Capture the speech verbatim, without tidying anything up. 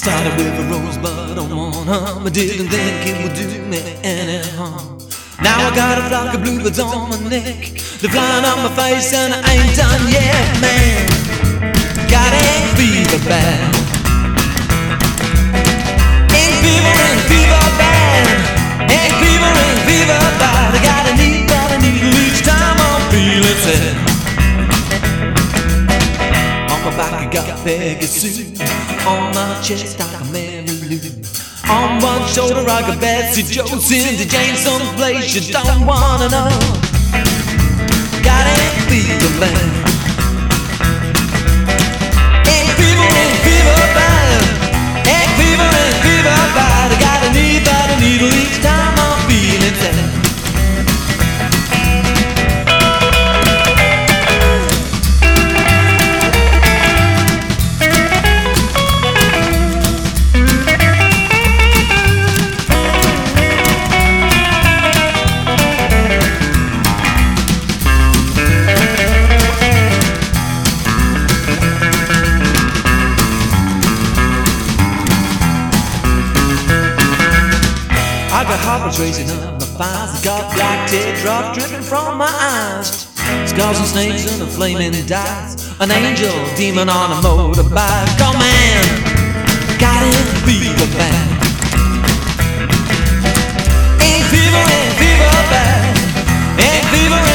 Started with a rosebud on one arm. I didn't think it would do me any harm. Now I got a flock of bluebirds on my neck. They're flying on my face and I ain't done yet, man. Got a fever bad. Ain't fever and fever bad. Ain't fever and fever bad. I got a need, got a needle each time I'm feeling sad. On my back I got Peggy Sue. On my chest I got Mary Lou. On one shoulder I got Betsy Joe. Cindy Jane someplace you don't wanna know. Got a fever man. Ain't fever and fever bad. Ain't fever and fever bad. I got a need, got a needle each time I'm feeling sad. I got heartbeats racing up my thighs. I got black teardrops dripping from my eyes. Scars and snakes and a flaming dice. An angel demon on a motorbike. Oh man, got a fever bad. Ain't fever, ain't fever bad. Ain't fever,